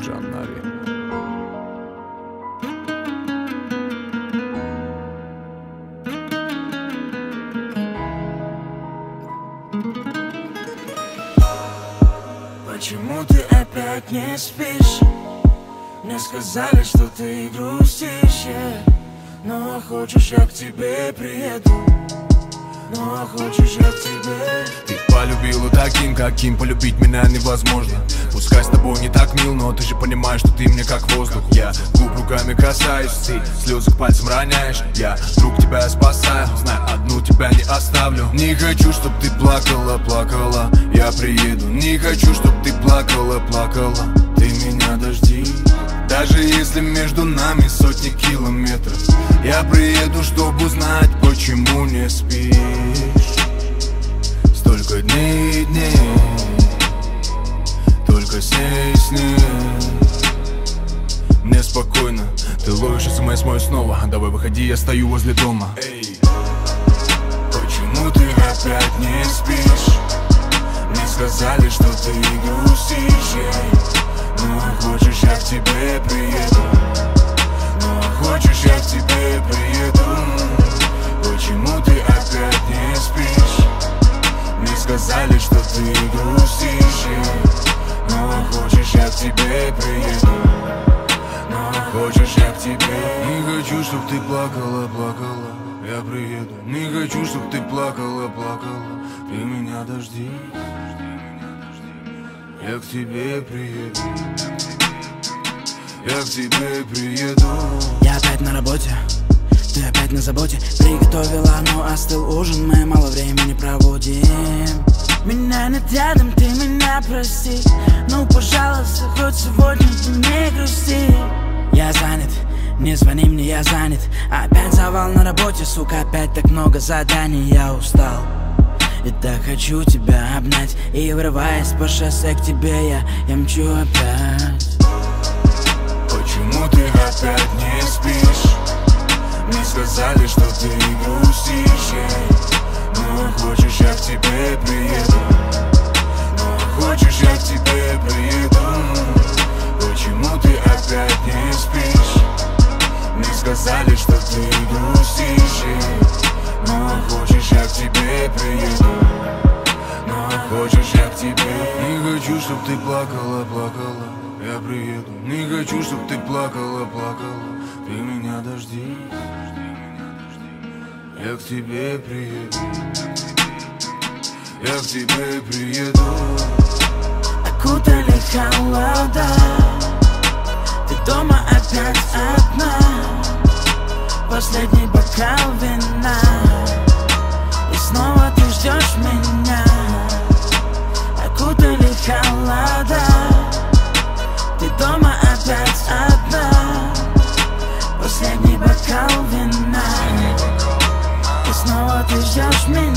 Джаннави. Почему ты опять не спишь? Мне сказали, что ты грустишь, но хочешь, я к тебе приеду. Ну а хочешь, я к тебе. Ты полюбила таким, каким полюбить меня невозможно. Пускай с тобой не так мил, но ты же понимаешь, что ты мне как воздух. Я губ руками касаюсь, ты слезы к пальцам роняешь. Я друг тебя спасаю, знаю, одну тебя не оставлю. Не хочу, чтоб ты плакала, плакала, я приеду. Не хочу, чтоб ты плакала, плакала, ты меня дожди. Даже если между нами сотни километров, я приеду, чтобы узнать, почему не спишь. Столько дней и дней, только с ней. Мне спокойно, ты ловишь смс мой снова. Давай выходи, я стою возле дома. Эй, почему ты опять не спишь? Мне сказали, что ты грустишь, ну а хочешь, я к тебе приеду. Ну а хочешь, я к тебе приеду. Почему ты опять не спишь? Мне сказали, что ты грустишь, ну а хочешь, я к тебе приеду. Ну а хочешь, я к тебе. Не хочу, чтоб ты плакала, плакала, я приеду. Не хочу, чтоб ты плакала, плакала, ты меня дожди. Я к тебе приеду. Я к тебе приеду. Я опять на работе, ты опять на заботе. Приготовила, но остыл ужин, мы мало времени проводим. Меня нет рядом, ты меня прости. Ну, пожалуйста, хоть сегодня ты не грусти. Я занят, не звони мне, я занят. Опять завал на работе, сука, опять так много заданий. Я устал и так хочу тебя обнять. И врываясь по шоссе к тебе, я мчу опять. Почему ты опять не спишь? Мне сказали, что ты грустишь, ну а хочешь, я к тебе приеду. Ну а хочешь, я к тебе приеду. Почему ты опять не спишь? Мне сказали, что ты грустишь, ну а хочешь, я к тебе приеду. Ну а хочешь, я к тебе. Не хочу, чтоб ты плакала, плакала, я приеду. Не хочу, чтоб ты плакала, плакала, ты меня дожди. Я к тебе приеду. Я к тебе приеду. Окутали холода, ты дома опять одна. Последний бокал вина, и снова ты ждешь меня. Окутали холода, ты дома опять одна. Последний бокал вина, и снова ты ждешь меня.